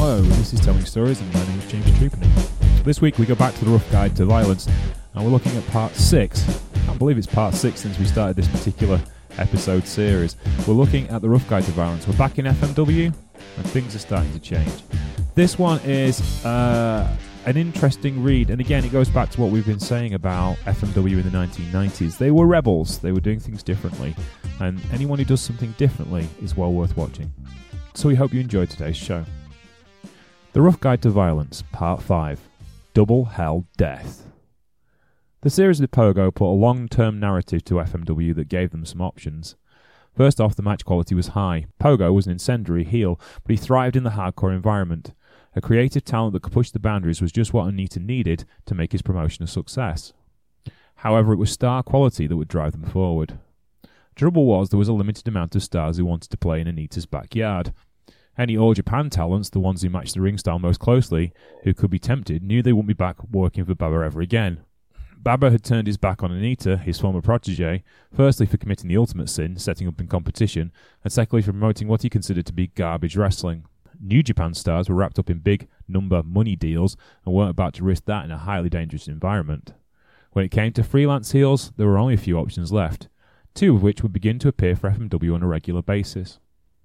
Hello, this is Telling Stories and my name is James Trupany. This week we go back to the Rough Guide to Violence and we're looking at part 6. I can't believe it's part 6 since we started this particular episode series. We're looking at the Rough Guide to Violence. We're back in FMW and things are starting to change. This one is an interesting read, and again it goes back to what we've been saying about FMW in the 1990s. They were rebels, they were doing things differently, and anyone who does something differently is well worth watching. So we hope you enjoyed today's show. The Rough Guide to Violence, Part 5, Double Hell Death. The series with Pogo put a long-term narrative to FMW that gave them some options. First off, the match quality was high. Pogo was an incendiary heel, but he thrived in the hardcore environment. A creative talent that could push the boundaries was just what Onita needed to make his promotion a success. However, it was star quality that would drive them forward. Trouble was there was a limited amount of stars who wanted to play in Onita's backyard. Any All Japan talents, the ones who matched the ring style most closely, who could be tempted, knew they wouldn't be back working for Baba ever again. Baba had turned his back on Onita, his former protege, firstly for committing the ultimate sin, setting up in competition, and secondly for promoting what he considered to be garbage wrestling. New Japan stars were wrapped up in big number money deals and weren't about to risk that in a highly dangerous environment. When it came to freelance heels, there were only a few options left, two of which would begin to appear for FMW on a regular basis.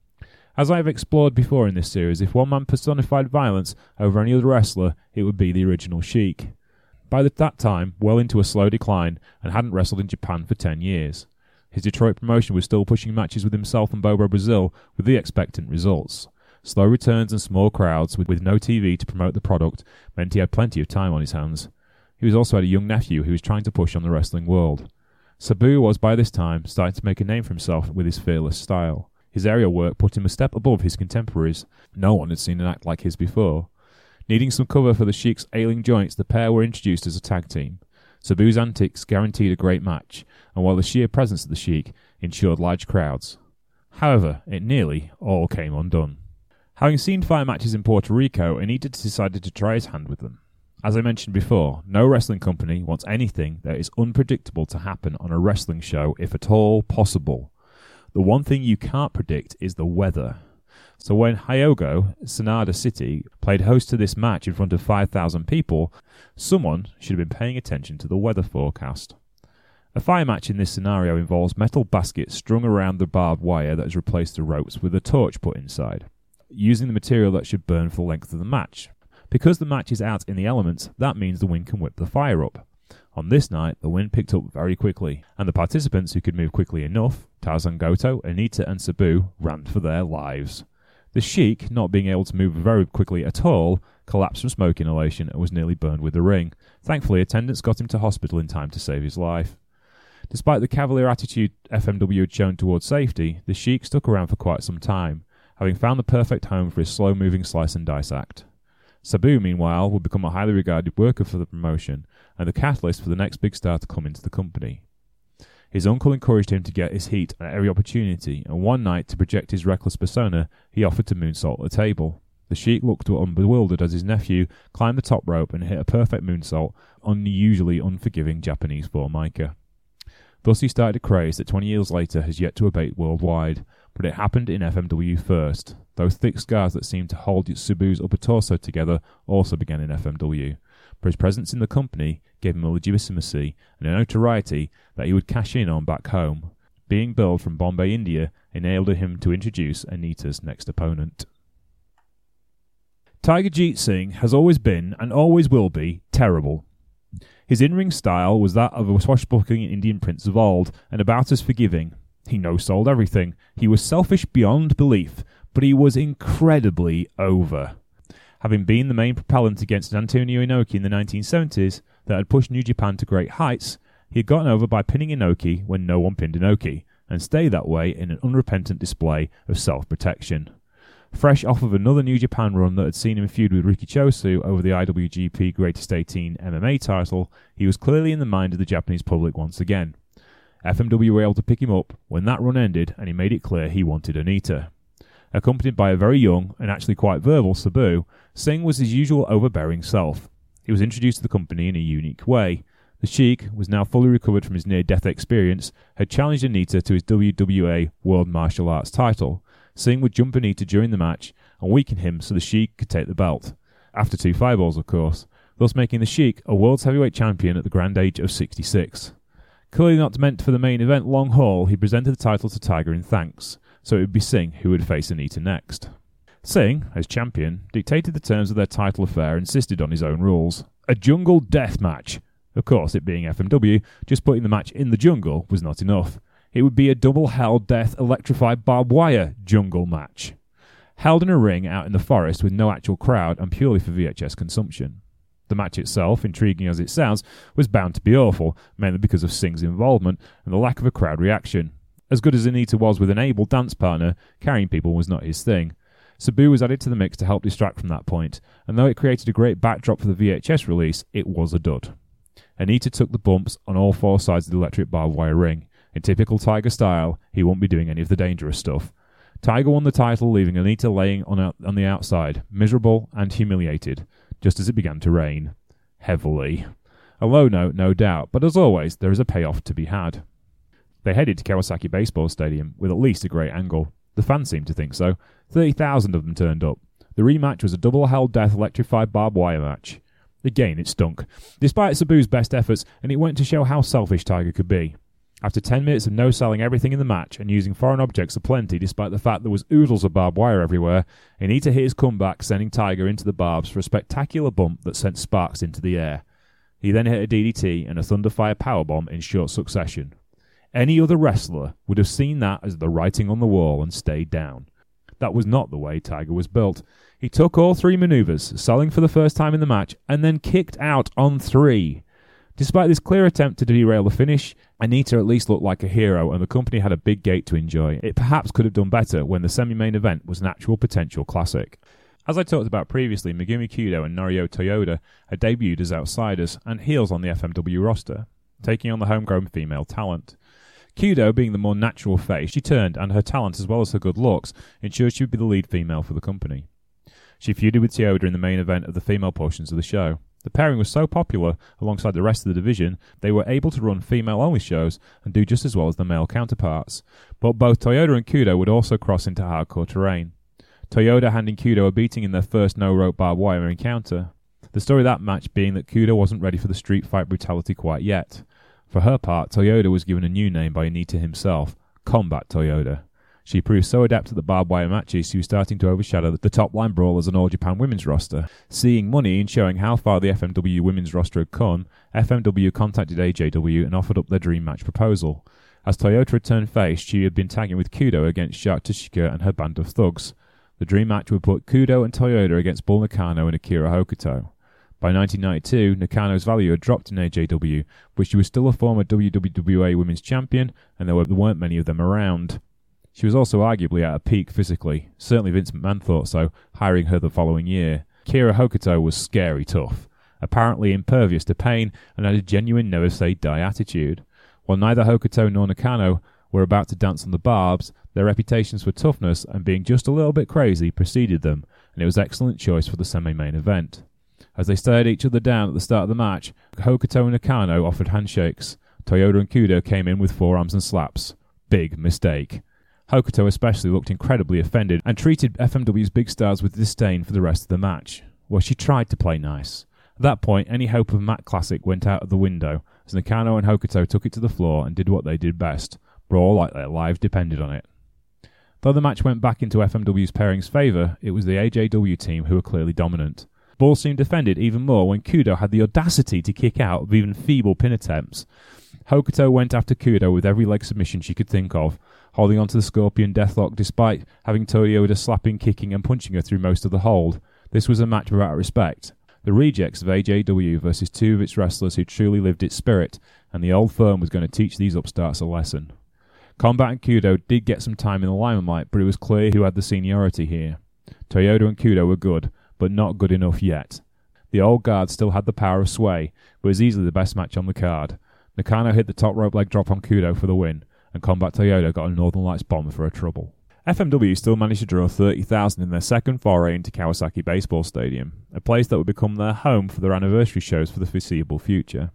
As I have explored before in this series, if one man personified violence over any other wrestler, it would be the original Sheik. By that time, well into a slow decline, and hadn't wrestled in Japan for 10 years. His Detroit promotion was still pushing matches with himself and Bobo Brazil with the expectant results. Slow returns and small crowds with no TV to promote the product meant he had plenty of time on his hands. He was also had a young nephew who was trying to push on the wrestling world. Sabu was by this time starting to make a name for himself with his fearless style. His aerial work put him a step above his contemporaries. No one had seen an act like his before. Needing some cover for the Sheik's ailing joints, the pair were introduced as a tag team. Sabu's antics guaranteed a great match, and while the sheer presence of the Sheik ensured large crowds. However, it nearly all came undone. Having seen fire matches in Puerto Rico, Onita decided to try his hand with them. As I mentioned before, no wrestling company wants anything that is unpredictable to happen on a wrestling show, if at all possible. The one thing you can't predict is the weather. So when Hyogo, Sanada City, played host to this match in front of 5,000 people, someone should have been paying attention to the weather forecast. A fire match in this scenario involves metal baskets strung around the barbed wire that has replaced the ropes with a torch put inside, using the material that should burn for the length of the match. Because the match is out in the elements, that means the wind can whip the fire up. On this night, the wind picked up very quickly, and the participants who could move quickly enough, Tarzan Goto, Onita and Sabu, ran for their lives. The Sheik, not being able to move very quickly at all, collapsed from smoke inhalation and was nearly burned with the ring. Thankfully, attendants got him to hospital in time to save his life. Despite the cavalier attitude FMW had shown towards safety, the Sheik stuck around for quite some time, having found the perfect home for his slow-moving slice and dice act. Sabu, meanwhile, would become a highly regarded worker for the promotion and the catalyst for the next big star to come into the company. His uncle encouraged him to get his heat at every opportunity, and one night, to project his reckless persona, he offered to moonsault the table. The Sheik looked bewildered as his nephew climbed the top rope and hit a perfect moonsault on the usually unforgiving Japanese Formica. Thus he started a craze that 20 years later has yet to abate worldwide, but it happened in FMW first. Those thick scars that seemed to hold Sabu's upper torso together also began in FMW, but his presence in the company gave him a legitimacy and a notoriety that he would cash in on back home. Being billed from Bombay, India, enabled him to introduce Onita's next opponent. Tiger Jeet Singh has always been, and always will be, terrible. His in-ring style was that of a swashbuckling Indian prince of old, and about as forgiving. He no-sold everything. He was selfish beyond belief, but he was incredibly over. Having been the main propellant against Antonio Inoki in the 1970s that had pushed New Japan to great heights, he had gotten over by pinning Inoki when no one pinned Inoki, and stayed that way in an unrepentant display of self-protection. Fresh off of another New Japan run that had seen him feud with Riki Chosu over the IWGP Greatest 18 MMA title, he was clearly in the mind of the Japanese public once again. FMW were able to pick him up when that run ended, and he made it clear he wanted Onita. Accompanied by a very young, and actually quite verbal, Sabu, Singh was his usual overbearing self. He was introduced to the company in a unique way. The Sheik was now fully recovered from his near-death experience, had challenged Onita to his WWA World Martial Arts title, Singh would jump Anita during the match and weaken him so the Sheik could take the belt. After 2 fireballs, of course, thus making the Sheik a world's heavyweight champion at the grand age of 66. Clearly not meant for the main event long haul, he presented the title to Tiger in thanks, so it would be Singh who would face Anita next. Singh, as champion, dictated the terms of their title affair and insisted on his own rules. A jungle death match. Of course, it being FMW, just putting the match in the jungle was not enough. It would be a double hell death electrified barbed wire jungle match. Held in a ring out in the forest with no actual crowd and purely for VHS consumption. The match itself, intriguing as it sounds, was bound to be awful, mainly because of Singh's involvement and the lack of a crowd reaction. As good as Anita was with an able dance partner, carrying people was not his thing. Sabu was added to the mix to help distract from that point, and though it created a great backdrop for the VHS release, it was a dud. Anita took the bumps on all 4 sides of the electric barbed wire ring. In typical Tiger style, he won't be doing any of the dangerous stuff. Tiger won the title, leaving Anita laying on the outside, miserable and humiliated, just as it began to rain. Heavily. A low note, no doubt, but as always, there is a payoff to be had. They headed to Kawasaki Baseball Stadium with at least a great angle. The fans seemed to think so. 30,000 of them turned up. The rematch was a double hell death electrified barbed wire match. Again, it stunk, despite Sabu's best efforts, and it went to show how selfish Tiger could be. After 10 minutes of no-selling everything in the match and using foreign objects aplenty despite the fact there was oodles of barbed wire everywhere, Anita hit his comeback, sending Tiger into the barbs for a spectacular bump that sent sparks into the air. He then hit a DDT and a Thunderfire powerbomb in short succession. Any other wrestler would have seen that as the writing on the wall and stayed down. That was not the way Tiger was built. He took all 3 maneuvers, selling for the first time in the match, and then kicked out on 3. Despite this clear attempt to derail the finish, Anita at least looked like a hero and the company had a big gate to enjoy. It perhaps could have done better when the semi-main event was an actual potential classic. As I talked about previously, Megumi Kudo and Norio Toyoda had debuted as outsiders and heels on the FMW roster, taking on the homegrown female talent. Kudo, being the more natural face, she turned, and her talent as well as her good looks ensured she would be the lead female for the company. She feuded with Toyoda in the main event of the female portions of the show. The pairing was so popular alongside the rest of the division, they were able to run female-only shows and do just as well as their male counterparts. But both Toyoda and Kudo would also cross into hardcore terrain. Toyoda handing Kudo a beating in their first no-rope barbed wire encounter. The story of that match being that Kudo wasn't ready for the street fight brutality quite yet. For her part, Toyoda was given a new name by Anita himself, Combat Toyoda. She proved so adept at the barbed wire matches she was starting to overshadow the top-line brawlers on All Japan women's roster. Seeing money in showing how far the FMW women's roster had come, FMW contacted AJW and offered up their dream match proposal. As Toyota had turned face, she had been tagging with Kudo against Shark Tashika and her band of thugs. The dream match would put Kudo and Toyota against Bull Nakano and Akira Hokuto. By 1992, Nakano's value had dropped in AJW, but she was still a former WWA Women's Champion, and there weren't many of them around. She was also arguably at her peak physically. Certainly Vince McMahon thought so, hiring her the following year. Akira Hokuto was scary tough, apparently impervious to pain, and had a genuine never-say-die attitude. While neither Hokuto nor Nakano were about to dance on the barbs, their reputations for toughness and being just a little bit crazy preceded them, and it was an excellent choice for the semi-main event. As they stared each other down at the start of the match, Hokuto and Nakano offered handshakes. Toyota and Kudo came in with forearms and slaps. Big mistake. Hokuto especially looked incredibly offended and treated FMW's big stars with disdain for the rest of the match. Well, she tried to play nice. At that point, any hope of Mat Classic went out of the window, as Nakano and Hokuto took it to the floor and did what they did best, brawl like their lives depended on it. Though the match went back into FMW's pairing's favour, it was the AJW team who were clearly dominant. Bull seemed offended even more when Kudo had the audacity to kick out of even feeble pin attempts. Hokuto went after Kudo with every leg submission she could think of, holding on to the Scorpion Deathlock despite having Toyoda slapping, kicking and punching her through most of the hold. This was a match without respect. The rejects of AJW versus 2 of its wrestlers who truly lived its spirit, and the old firm was going to teach these upstarts a lesson. Combat and Kudo did get some time in the limelight, but it was clear who had the seniority here. Toyoda and Kudo were good, but not good enough yet. The old guard still had the power of sway, but was easily the best match on the card. Nakano hit the top rope leg drop on Kudo for the win, and Combat Toyoda got a Northern Lights bomb for a trouble. FMW still managed to draw 30,000 in their second foray into Kawasaki Baseball Stadium, a place that would become their home for their anniversary shows for the foreseeable future.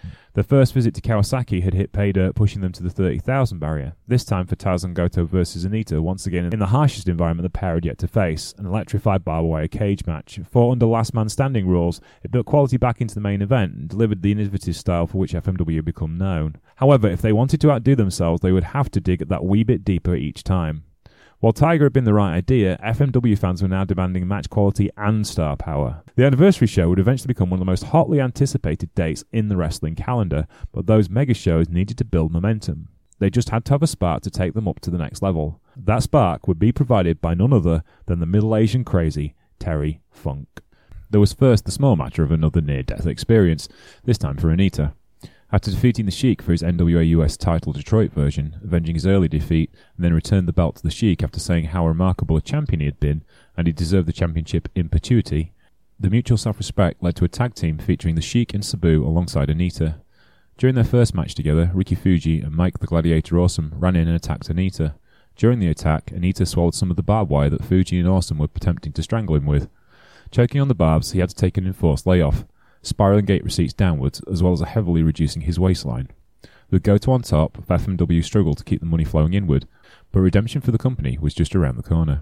Their first visit to Kawasaki had hit pay dirt, pushing them to the 30,000 barrier, this time for Tarzan Goto versus Anita, once again in the harshest environment the pair had yet to face, an electrified barbed wire cage match. Fought under last man standing rules, it built quality back into the main event and delivered the innovative style for which FMW had become known. However, if they wanted to outdo themselves, they would have to dig that wee bit deeper each time. While Tiger had been the right idea, FMW fans were now demanding match quality and star power. The anniversary show would eventually become one of the most hotly anticipated dates in the wrestling calendar, but those mega shows needed to build momentum. They just had to have a spark to take them up to the next level. That spark would be provided by none other than the Middle Asian crazy, Terry Funk. There was first the small matter of another near-death experience, this time for Anita. After defeating the Sheik for his NWA US title Detroit version, avenging his early defeat, and then returned the belt to the Sheik after saying how remarkable a champion he had been, and he deserved the championship in perpetuity, the mutual self-respect led to a tag team featuring the Sheik and Sabu alongside Anita. During their first match together, Ricky Fuji and Mike the Gladiator Awesome ran in and attacked Anita. During the attack, Anita swallowed some of the barbed wire that Fuji and Awesome were attempting to strangle him with. Choking on the barbs, he had to take an enforced layoff, spiraling gate receipts downwards, as well as heavily reducing his waistline. With Goto on top, FMW struggled to keep the money flowing inward, but redemption for the company was just around the corner.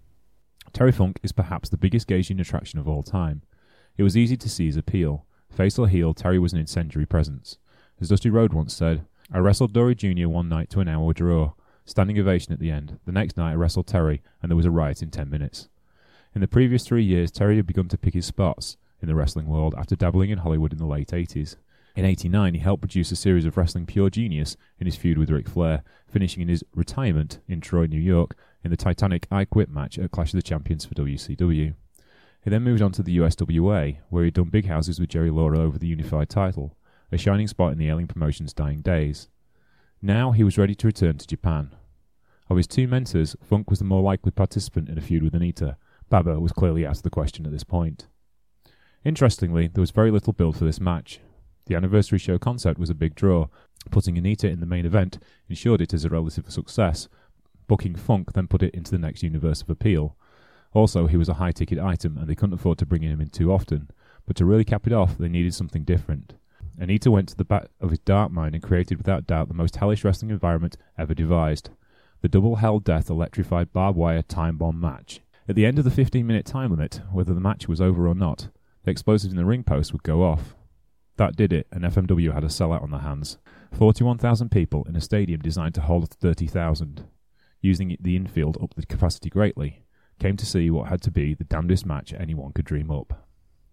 Terry Funk is perhaps the biggest gauging attraction of all time. It was easy to see his appeal. Face or heel, Terry was an incendiary presence. As Dusty Rhodes once said, "I wrestled Dory Jr. one night to an hour draw. Standing ovation at the end. The next night I wrestled Terry, and there was a riot in 10 minutes. In the previous 3 years, Terry had begun to pick his spots in the wrestling world after dabbling in Hollywood in the late 80s. In 89, he helped produce a series of Wrestling Pure Genius in his feud with Ric Flair, finishing in his retirement in Troy, New York, in the Titanic I Quit match at Clash of the Champions for WCW. He then moved on to the USWA, where he'd done big houses with Jerry Lawler over the unified title, a shining spot in the ailing promotion's dying days. Now he was ready to return to Japan. Of his two mentors, Funk was the more likely participant in a feud with Anita. Baba was clearly out of the question at this point. Interestingly, there was very little build for this match. The anniversary show concept was a big draw. Putting Anita in the main event ensured it as a relative success. Booking Funk then put it into the next universe of appeal. Also, he was a high-ticket item and they couldn't afford to bring him in too often. But to really cap it off, they needed something different. Anita went to the back of his dark mind and created without doubt the most hellish wrestling environment ever devised. The double hell death electrified barbed wire time bomb match. At the end of the 15-minute time limit, whether the match was over or not, the explosives in the ring post would go off. That did it, and FMW had a sellout on their hands. 41,000 people in a stadium designed to hold 30,000. Using the infield up the capacity greatly, came to see what had to be the damnedest match anyone could dream up.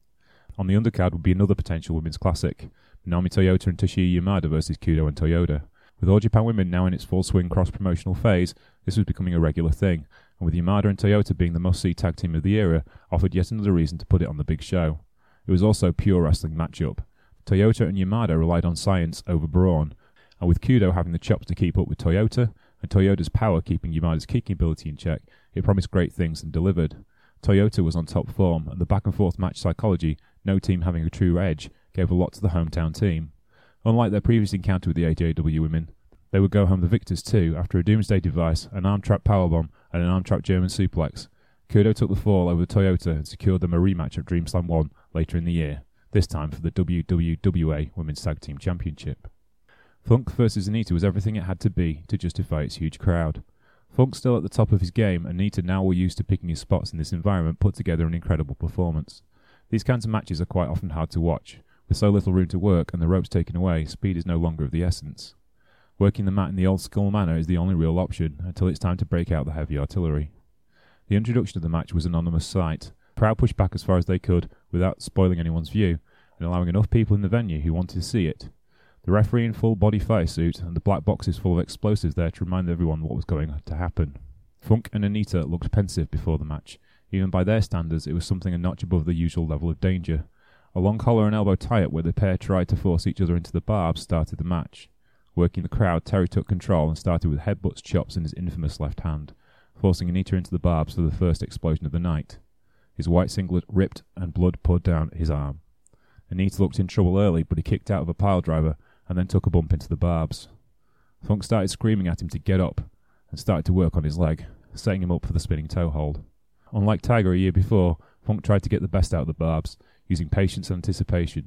On the undercard would be another potential women's classic, Naomi Toyota and Toshiya Yamada versus Kudo and Toyota. With All Japan Women now in its full swing cross-promotional phase, this was becoming a regular thing, and with Yamada and Toyota being the must-see tag team of the era, offered yet another reason to put it on the big show. It was also a pure wrestling matchup. Toyota and Yamada relied on science over brawn, and with Kudo having the chops to keep up with Toyota, and Toyota's power keeping Yamada's kicking ability in check, it promised great things and delivered. Toyota was on top form, and the back-and-forth match psychology, no team having a true edge, gave a lot to the hometown team. Unlike their previous encounter with the AJW women, they would go home the victors too, after a doomsday device, an arm-trap powerbomb, and an arm-trap German suplex. Kudo took the fall over Toyota and secured them a rematch at Dream Slam 1 later in the year, this time for the WWWA Women's Tag Team Championship. Funk versus Anita was everything it had to be to justify its huge crowd. Funk still at the top of his game, and Anita, now well used to picking his spots in this environment, put together an incredible performance. These kinds of matches are quite often hard to watch. With so little room to work and the ropes taken away, speed is no longer of the essence. Working the mat in the old school manner is the only real option, until it's time to break out the heavy artillery. The introduction of the match was an anonymous sight. The crowd pushed back as far as they could, without spoiling anyone's view, and allowing enough people in the venue who wanted to see it. The referee in full body fire suit, and the black boxes full of explosives there to remind everyone what was going to happen. Funk and Anita looked pensive before the match. Even by their standards, it was something a notch above the usual level of danger. A long collar and elbow tie-up where the pair tried to force each other into the barbs started the match. Working the crowd, Terry took control and started with headbutts, chops in his infamous left hand, forcing Anita into the barbs for the first explosion of the night. His white singlet ripped and blood poured down his arm. Anita looked in trouble early, but he kicked out of a pile driver and then took a bump into the barbs. Funk started screaming at him to get up and started to work on his leg, setting him up for the spinning toe hold. Unlike Tiger a year before, Funk tried to get the best out of the barbs, using patience and anticipation.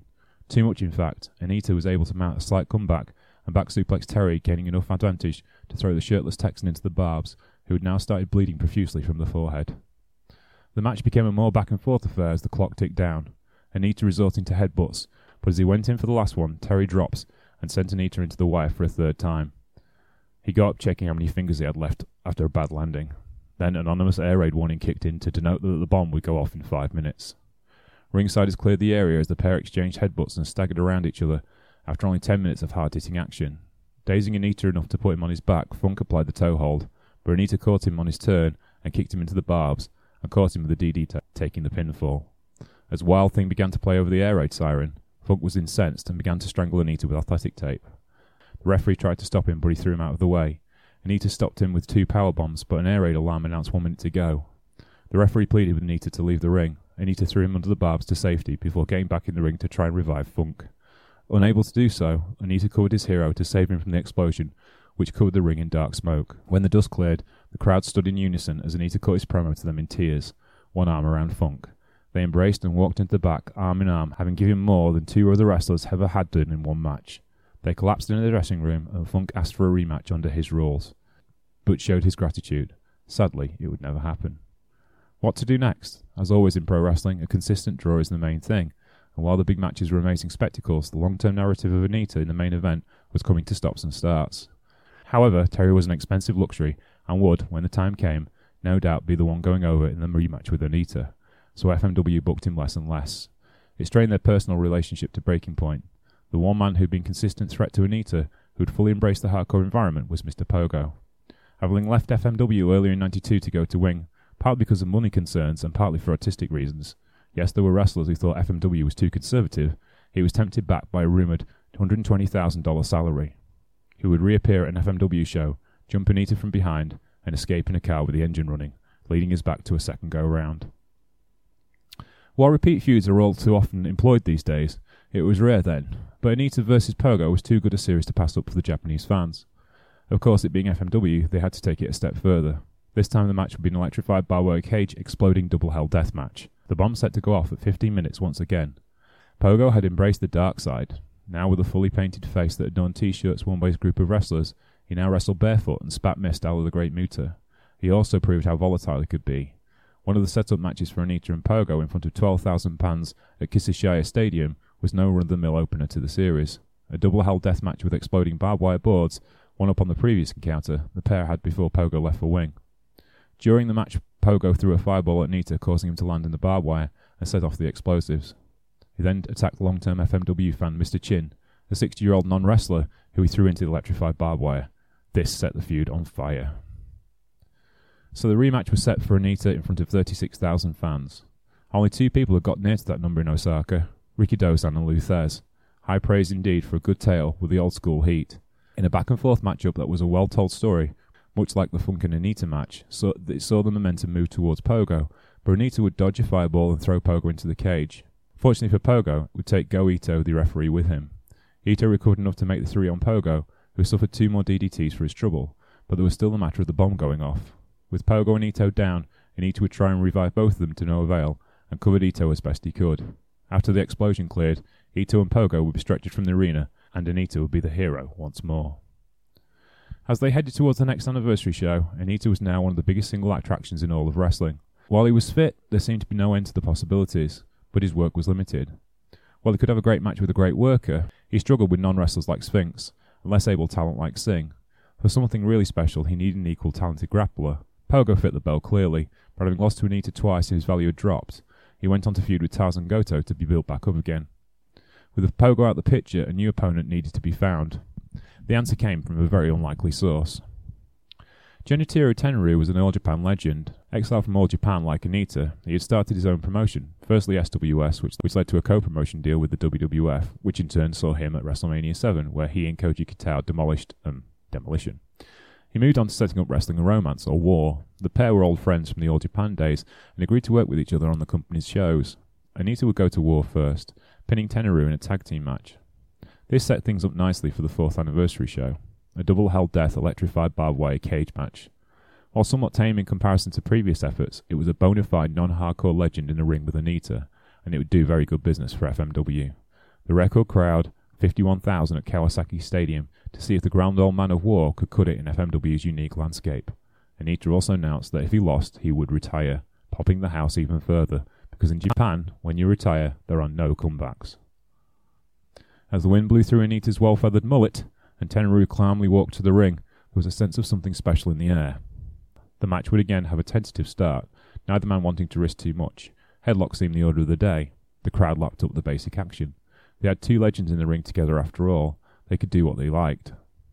Too much, in fact. Anita was able to mount a slight comeback and back suplex Terry, gaining enough advantage to throw the shirtless Texan into the barbs, who had now started bleeding profusely from the forehead. The match became a more back-and-forth affair as the clock ticked down, Anita resorting to headbutts, but as he went in for the last one, Terry drops and sent Anita into the wire for a third time. He got up checking how many fingers he had left after a bad landing. Then an anonymous air raid warning kicked in to denote that the bomb would go off in 5 minutes. Ringsiders cleared the area as the pair exchanged headbutts and staggered around each other after only 10 minutes of hard-hitting action. Dazing Anita enough to put him on his back, Funk applied the toe hold, but Anita caught him on his turn and kicked him into the barbs and caught him with the DD taking the pinfall. As Wild Thing began to play over the air raid siren, Funk was incensed and began to strangle Anita with athletic tape. The referee tried to stop him, but he threw him out of the way. Anita stopped him with 2 power bombs, but an air raid alarm announced 1 minute to go. The referee pleaded with Anita to leave the ring. Anita threw him under the barbs to safety before getting back in the ring to try and revive Funk. Unable to do so, Anita covered his hero to save him from the explosion, which covered the ring in dark smoke. When the dust cleared, the crowd stood in unison as Anita cut his promo to them in tears, one arm around Funk. They embraced and walked into the back, arm in arm, having given more than 2 other wrestlers ever had done in one match. They collapsed in the dressing room, and Funk asked for a rematch under his rules, but showed his gratitude. Sadly, it would never happen. What to do next? As always in pro wrestling, a consistent draw is the main thing, and while the big matches were amazing spectacles, the long-term narrative of Anita in the main event was coming to stops and starts. However, Terry was an expensive luxury, and would, when the time came, no doubt be the one going over in the rematch with Anita, so FMW booked him less and less. It strained their personal relationship to breaking point. The one man who'd been consistent threat to Anita, who'd fully embraced the hardcore environment, was Mr. Pogo. Having left FMW earlier in '92 to go to Wing, partly because of money concerns and partly for artistic reasons, yes, there were wrestlers who thought FMW was too conservative, he was tempted back by a rumoured $120,000 salary. He would reappear at an FMW show, jump Anita from behind, and escape in a car with the engine running, leading us back to a second go-round. While repeat feuds are all too often employed these days, it was rare then, but Anita vs Pogo was too good a series to pass up for the Japanese fans. Of course, it being FMW, they had to take it a step further. This time the match would be an electrified barbed wire cage exploding double hell death match. The bomb set to go off at 15 minutes once again. Pogo had embraced the dark side. Now with a fully painted face that adorned t-shirts worn by his group of wrestlers, he now wrestled barefoot and spat mist out of the Great Muta. He also proved how volatile he could be. One of the setup matches for Anita and Pogo in front of 12,000 fans at Kisishaya Stadium was no run-of-the-mill opener to the series. A double hell death match with exploding barbed wire boards, one up on the previous encounter the pair had before Pogo left for Wing. During the match, Pogo threw a fireball at Anita, causing him to land in the barbed wire and set off the explosives. He then attacked long-term FMW fan Mr. Chin, a 60-year-old non-wrestler who he threw into the electrified barbed wire. This set the feud on fire. So the rematch was set for Anita in front of 36,000 fans. Only 2 people had got near to that number in Osaka, Ricky Dozan and Lou Thez. High praise indeed for a good tale with the old-school heat. In a back-and-forth matchup that was a well-told story, much like the Funk and Anita match, it saw the momentum move towards Pogo, but Anita would dodge a fireball and throw Pogo into the cage. Fortunately for Pogo, it would take Go Ito, the referee, with him. Ito recovered enough to make the 3 on Pogo, who suffered 2 more DDTs for his trouble, but there was still the matter of the bomb going off. With Pogo and Ito down, Anita would try and revive both of them to no avail, and covered Ito as best he could. After the explosion cleared, Ito and Pogo would be stretchered from the arena, and Anita would be the hero once more. As they headed towards the next anniversary show, Anita was now one of the biggest single attractions in all of wrestling. While he was fit, there seemed to be no end to the possibilities, but his work was limited. While he could have a great match with a great worker, he struggled with non-wrestlers like Sphinx, and less able talent like Singh. For something really special, he needed an equal talented grappler. Pogo fit the bill clearly, but having lost to Anita twice and his value had dropped, he went on to feud with Tarzan Goto to be built back up again. With Pogo out the picture, a new opponent needed to be found. The answer came from a very unlikely source. Genichiro Tenaru was an All Japan legend. Exiled from All Japan like Anita, he had started his own promotion, firstly SWS, which led to a co-promotion deal with the WWF, which in turn saw him at WrestleMania 7, where he and Koji Kitao demolished Demolition. He moved on to setting up Wrestling and Romance, or WAR. The pair were old friends from the All Japan days, and agreed to work with each other on the company's shows. Anita would go to WAR first, pinning Tenaru in a tag team match. This set things up nicely for the 4th anniversary show, a double hell death electrified barbed wire cage match. While somewhat tame in comparison to previous efforts, it was a bona fide non-hardcore legend in a ring with Anita, and it would do very good business for FMW. The record crowd, 51,000 at Kawasaki Stadium, to see if the grand old man of war could cut it in FMW's unique landscape. Anita also announced that if he lost, he would retire, popping the house even further, because in Japan, when you retire, there are no comebacks. As the wind blew through Anita's well-feathered mullet, and Tenryu calmly walked to the ring, there was a sense of something special in the air. The match would again have a tentative start, neither man wanting to risk too much. Headlock seemed the order of the day. The crowd lapped up the basic action. They had two legends in the ring together after all. They could do what they liked.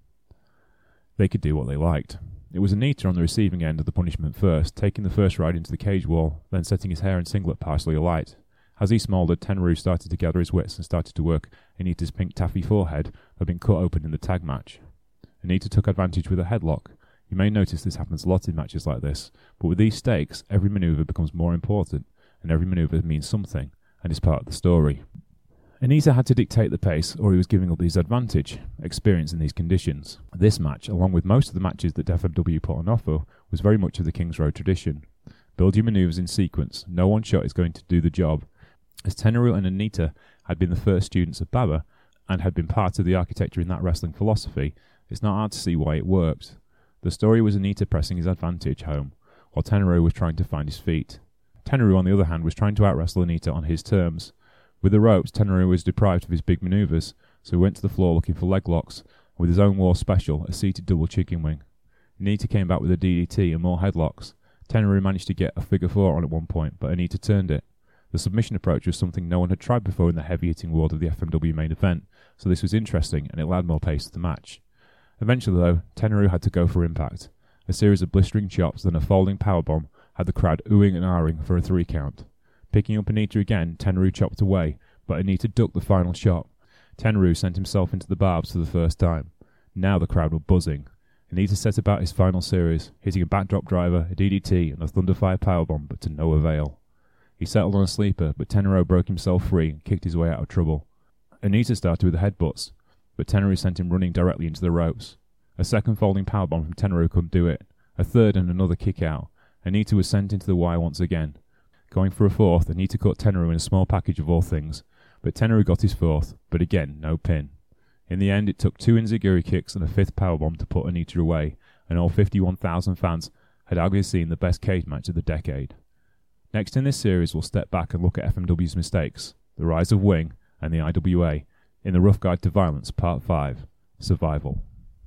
It was Anita on the receiving end of the punishment first, taking the first ride into the cage wall, then setting his hair and singlet partially alight. As he smouldered, Tenryu started to gather his wits and started to work Anita's pink taffy forehead that had been cut open in the tag match. Anita took advantage with a headlock. You may notice this happens a lot in matches like this, but with these stakes, every manoeuvre becomes more important, and every manoeuvre means something, and is part of the story. Anita had to dictate the pace, or he was giving up his advantage, experience in these conditions. This match, along with most of the matches that FMW put on offer, was very much of the King's Road tradition. Build your manoeuvres in sequence, no one shot is going to do the job. As Tenryu and Anita had been the first students of Baba, and had been part of the architecture in that wrestling philosophy, it's not hard to see why it worked. The story was Anita pressing his advantage home, while Tenryu was trying to find his feet. Tenryu, on the other hand, was trying to out-wrestle Anita on his terms. With the ropes, Tenryu was deprived of his big manoeuvres, so he went to the floor looking for leg locks, and with his own war special, a seated double chicken wing. Anita came back with a DDT and more headlocks. Tenryu managed to get a figure four on at one point, but Anita turned it. The submission approach was something no one had tried before in the heavy-hitting world of the FMW main event, so this was interesting, and it allowed more pace to the match. Eventually, though, Tenryu had to go for impact. A series of blistering chops, then a folding powerbomb, had the crowd oohing and ahhing for a 3 count. Picking up Anita again, Tenryu chopped away, but Anita ducked the final shot. Tenryu sent himself into the barbs for the first time. Now the crowd were buzzing. Anita set about his final series, hitting a backdrop driver, a DDT, and a Thunderfire powerbomb, but to no avail. He settled on a sleeper, but Tenryu broke himself free and kicked his way out of trouble. Anita started with the headbutts, but Tenryu sent him running directly into the ropes. A second folding powerbomb from Tenryu couldn't do it. A third and another kick out. Anita was sent into the wire once again. Going for a fourth, Anita caught Tenryu in a small package of all things, but Tenryu got his fourth, but again, no pin. In the end, it took 2 enziguri kicks and a 5th powerbomb to put Anita away, and all 51,000 fans had arguably seen the best cage match of the decade. Next in this series, we'll step back and look at FMW's mistakes, the rise of Wing, and the IWA, in the Rough Guide to Violence, Part 5, Survival.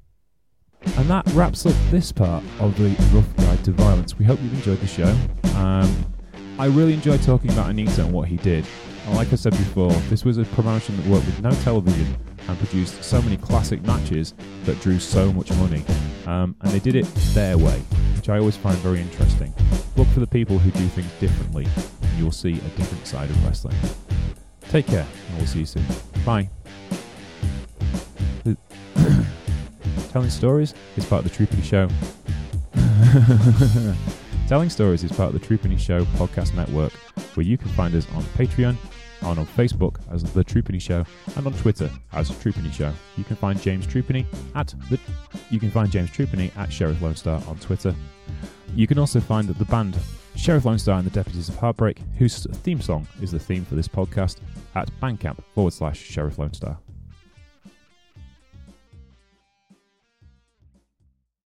And that wraps up this part of the Rough Guide to Violence. We hope you've enjoyed the show. I really enjoyed talking about Anita and what he did. Like I said before, this was a promotion that worked with no television and produced so many classic matches that drew so much money. And they did it their way, which I always find very interesting. Look for the people who do things differently, and you'll see a different side of wrestling. Take care, and we'll see you soon. Bye. Telling Stories is part of the Troopany Show. Telling Stories is part of the Troopany Show podcast network, where you can find us on Patreon, on Facebook as The Troopany Show, and on Twitter as Troopany Show. You can find James Troopany at Sheriff Lone Star on Twitter. You can also find the band Sheriff Lone Star and the Deputies of Heartbreak, whose theme song is the theme for this podcast, at Bandcamp /Sheriff Lone Star.